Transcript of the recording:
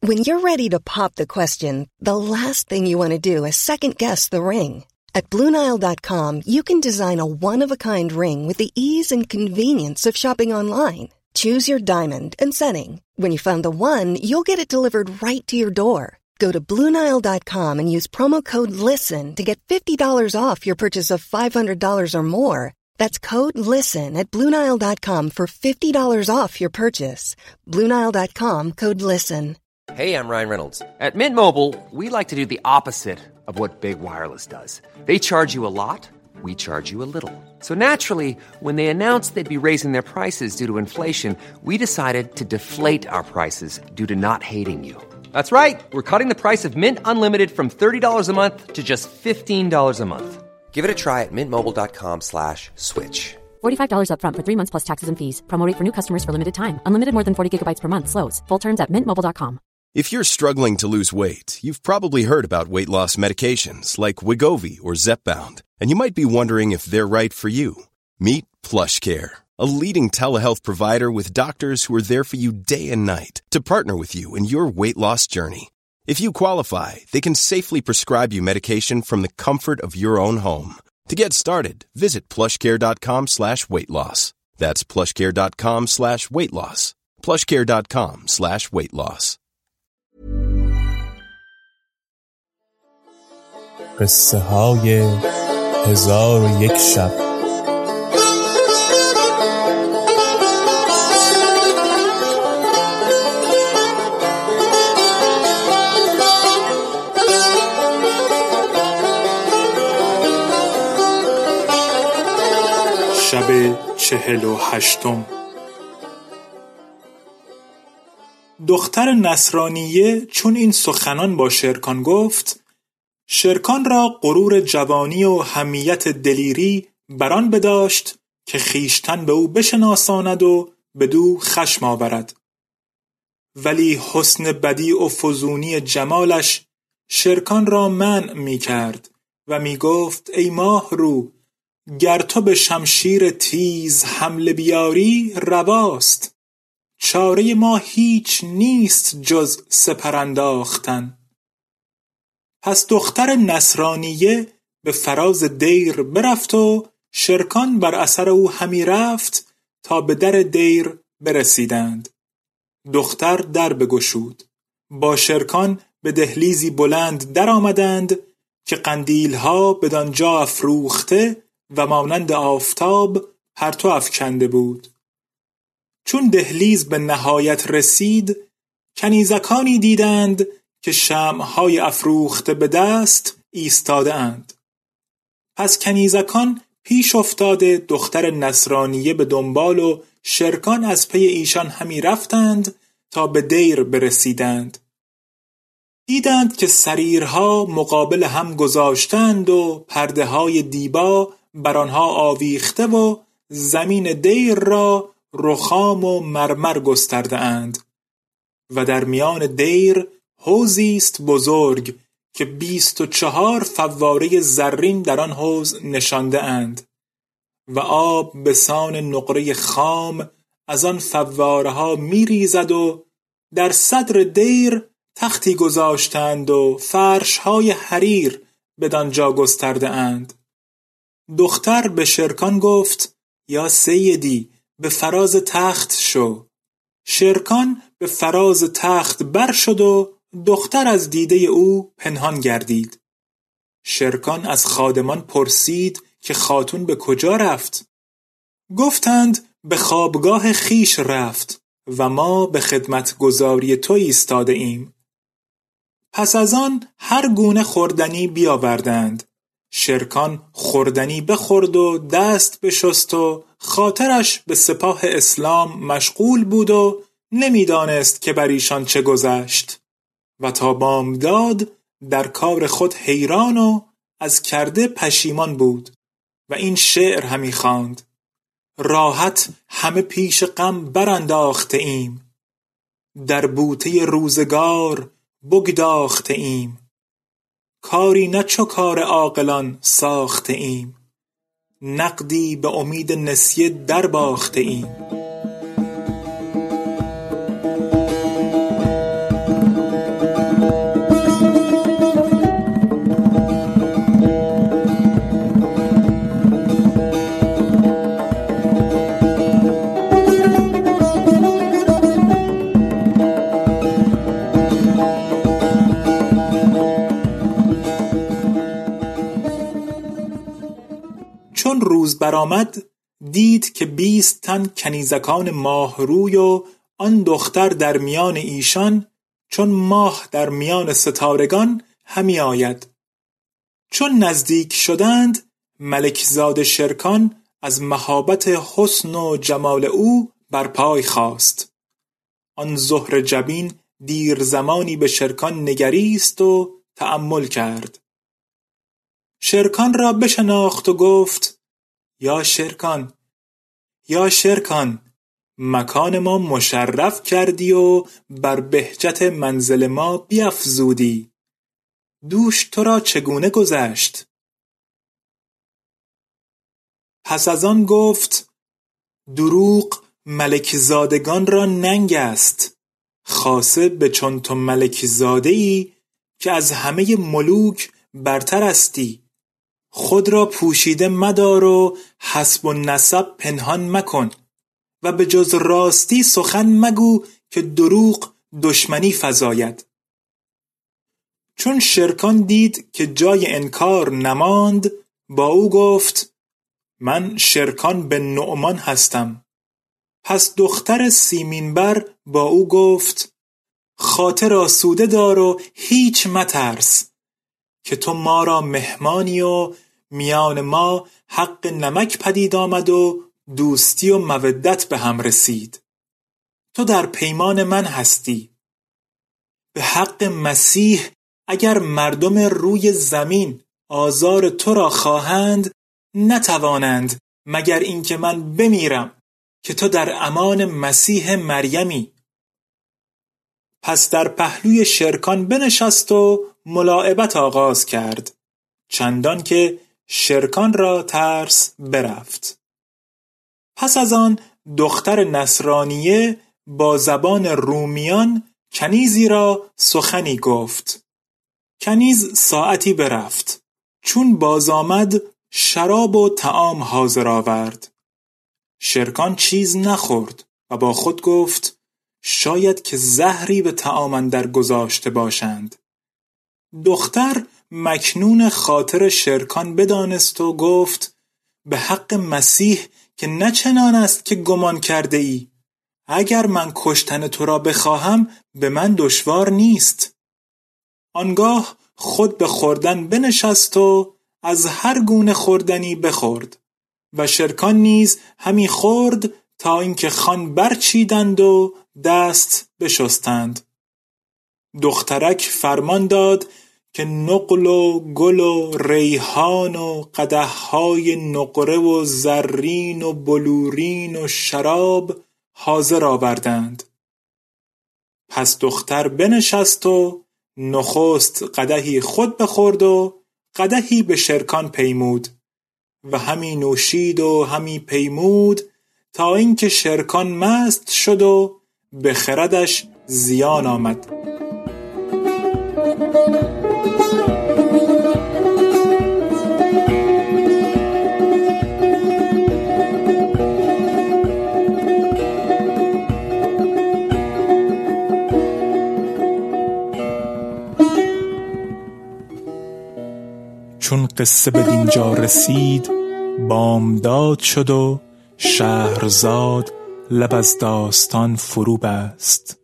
When you're ready to pop the question, the last thing you want to do is second-guess the ring. At BlueNile.com, you can design a one-of-a-kind ring with the ease and convenience of shopping online. Choose your diamond and setting. When you find the one, you'll get it delivered right to your door. Go to BlueNile.com and use promo code LISTEN to get $50 off your purchase of $500 or more. That's code LISTEN at BlueNile.com for $50 off your purchase. BlueNile.com, code LISTEN. Hey, I'm Ryan Reynolds. At Mint Mobile, we like to do the opposite of what Big Wireless does. They charge you a lot, we charge you a little. So naturally, when they announced they'd be raising their prices due to inflation, we decided to deflate our prices due to not hating you. That's right. We're cutting the price of Mint Unlimited from $30 a month to just $15 a month. Give it a try at mintmobile.com/switch. $45 up front for 3 months plus taxes and fees. Promo rate for new customers for limited time. Unlimited more than 40 gigabytes per month. Slows full terms at mintmobile.com. If you're struggling to lose weight, you've probably heard about weight loss medications like Wegovy or Zepbound, and you might be wondering if they're right for you. Meet PlushCare, a leading telehealth provider with doctors who are there for you day and night to partner with you in your weight loss journey. If you qualify, they can safely prescribe you medication from the comfort of your own home. To get started, visit plushcare.com/weightloss. That's plushcare.com/weightloss. plushcare.com/weightloss. قصه های 1001 شب. شب 48. دختر نصرانیه چون این سخنان با شرکان گفت، شرکان را غرور جوانی و حمیت دلیری بران بداشت که خیشتن به او بشناساند و بدو خشم آورد. ولی حسن بدیع و فزونی جمالش شرکان را منع می کرد و می گفت ای ماه رو، گر تو به شمشیر تیز حمله بیاری رواست، چاره ما هیچ نیست جز سپر انداختن. پس دختر نصرانیه به فراز دیر برفت و شرکان بر اثر او همی رفت تا به در دیر برسیدند. دختر در بگشود. با شرکان به دهلیزی بلند در آمدند که قندیلها بدانجا افروخته و مانند آفتاب پرتو افکنده بود. چون دهلیز به نهایت رسید، کنیزکانی دیدند که شمعهای افروخته به دست ایستاده اند. پس کنیزکان پیش افتاده دختر نصرانیه به دنبال و شرکان از پی ایشان همی رفتند تا به دیر برسیدند. دیدند که سریرها مقابل هم گذاشتند و پرده های دیبا بر آنها آویخته و زمین دیر را رخام و مرمر گسترده اند و در میان دیر حوضی است بزرگ که 24 فواره زرین در آن حوض نشانده اند و آب به سان نقره خام از آن فواره ها می ریزد و در صدر دیر تختی گذاشتند و فرش های حریر بدانجا گسترده اند. دختر به شرکان گفت یا سیدی به فراز تخت شو. شرکان به فراز تخت بر شد و دختر از دیده او پنهان گردید. شرکان از خادمان پرسید که خاتون به کجا رفت؟ گفتند به خوابگاه خیش رفت و ما به خدمت گزاری تو ایستاده ایم. پس از آن هر گونه خوردنی بیاوردند. شرکان خوردنی بخورد و دست بشست و خاطرش به سپاه اسلام مشغول بود و نمیدانست که بر ایشان چه گذشت و تا بامداد در کار خود حیران و از کرده پشیمان بود و این شعر همی خواند: راحت همه پیش غم برانداخته ایم، در بوته روزگار بگداخته ایم، کاری نه چو کار عاقلان ساخته ایم، نقدی به امید نسیه در باخته ایم. برآمد دید که 20 تن کنیزکان ماهروی و آن دختر در میان ایشان، چون ماه در میان ستارگان همی آید. چون نزدیک شدند، ملکزاد شرکان از مهابت حسن و جمال او بر پای خاست. آن زهر جبین دیر زمانی به شرکان نگریست و تأمل کرد. شرکان را بشناخت و گفت: یا شرکان، یا شرکان، مکان ما مشرف کردی و بر بهجت منزل ما بیفزودی. دوش تو را چگونه گذشت؟ پس از آن گفت: دروغ ملکزادگان را ننگ است، خاصه به چون تو ملکزاده‌ای که از همه ملوک برتر استی. خود را پوشیده مدار و حسب و نسب پنهان مکن و به جز راستی سخن مگو که دروغ دشمنی فزاید. چون شرکان دید که جای انکار نماند، با او گفت: من شرکان بن نعمان هستم. پس دختر سیمین بر با او گفت: خاطر آسوده دار و هیچ مترس که تو ما را مهمانی و میان ما حق نمک پدید آمد و دوستی و مودت به هم رسید. تو در پیمان من هستی. به حق مسیح اگر مردم روی زمین آزار تو را خواهند، نتوانند مگر اینکه من بمیرم که تو در امان مسیح مریمی. پس در پهلوی شرکان بنشست و ملاعبت آغاز کرد، چندان که شرکان را ترس برفت. پس از آن دختر نصرانیه با زبان رومیان کنیزی را سخنی گفت. کنیز ساعتی برفت. چون باز آمد شراب و طعام حاضر آورد. شرکان چیز نخورد و با خود گفت: شاید که زهری به طعام اندر گذاشته باشند. دختر مکنون خاطر شرکان بدانست و گفت: به حق مسیح که نه چنان است که گمان کرده ای. اگر من کشتن تو را بخواهم به من دشوار نیست. آنگاه خود به خوردن بنشست و از هر گونه خوردنی بخورد و شرکان نیز همی خورد تا اینکه خوان برچیدند و دست بشستند. دخترک فرمان داد که نقل و گل و ریحان و قدح‌های نقره و زرین و بلورین و شراب حاضر آوردند. پس دختر بنشست و نخست قدحی خود بخورد و قدحی به شرکان پیمود و همی نوشید و همی پیمود تا اینکه شرکان مست شد و به خردش زیان آمد. چون قصه به دینجا رسید بامداد شد و شهرزاد لب از داستان فرو بست.